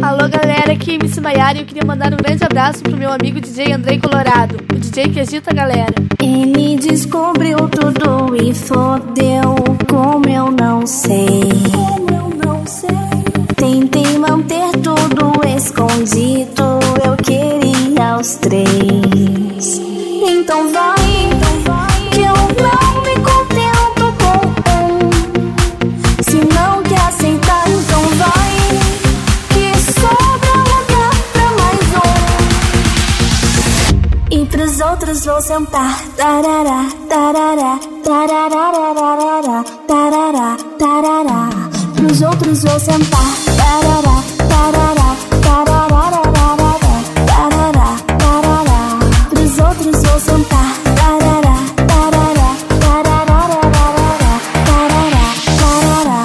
Alô galera, aqui é MC Maiara e eu queria mandar um grande abraço pro meu amigo DJ Andrei Colorado, o DJ que agita a galera. Ele descobriu tudo e fodeu, como eu não sei. Tentei manter tudo escondido, eu queria os três. Então vai, que eu não me contento com um. Se não quer aceitar, então vai, que sobra lugar pra mais um. E pros outros vou sentar. Tarará, tarará, tarará, tarará, tarará. Pros outros vou sentar. Tarará, tarará, tarará, tarará, tarará. Pros outros vou sentar. Tarará, tarará, tarará, tarará, tarará.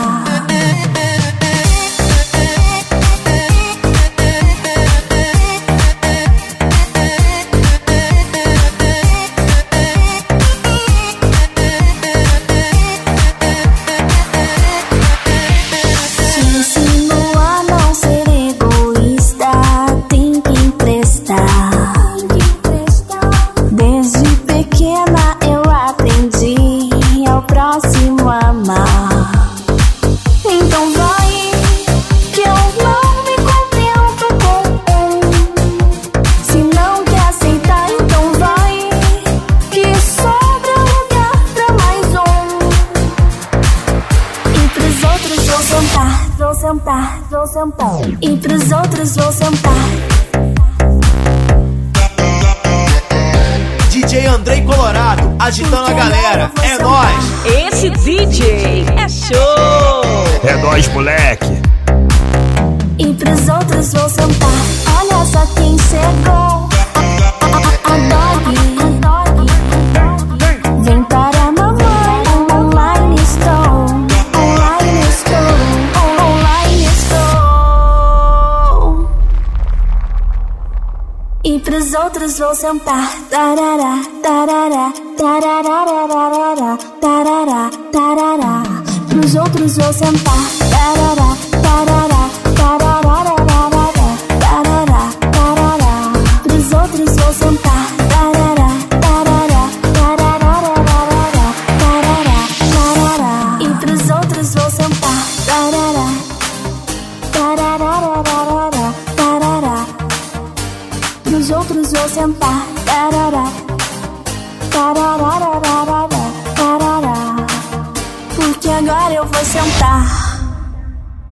Te ensino a não ser egoísta, tem que emprestar. Desde pequena eu aprendi ao próximo amar. Então vai, que eu não me contento com um. Se não quer aceitar, então vai, que sobra lugar pra mais um. E pros outros vou sentar, vou sentar, vou sentar. E pros outros vou sentar. DJ Andrei Colorado, agitando a galera, é nóis! Esse DJ é show! É nóis, moleque! E pros outros vou sentar. Olha só quem chegou. A dog. Vem para a mamãe. Online estou. Online estou. Online estou. E pros outros vou sentar. Tarará, tarará, tarará, tarará, tarará. Pros outros vou sentar. Tarará, tarará, tarará, tarará, tarará. Pros outros vou sentar. Tarará, tarará, tarará, tarará, tarará. E pros outros vou sentar. Tarará, tarará, tarará. Pros outros vou sentar. Tarará, tarará, tarará. Porque agora eu vou sentar.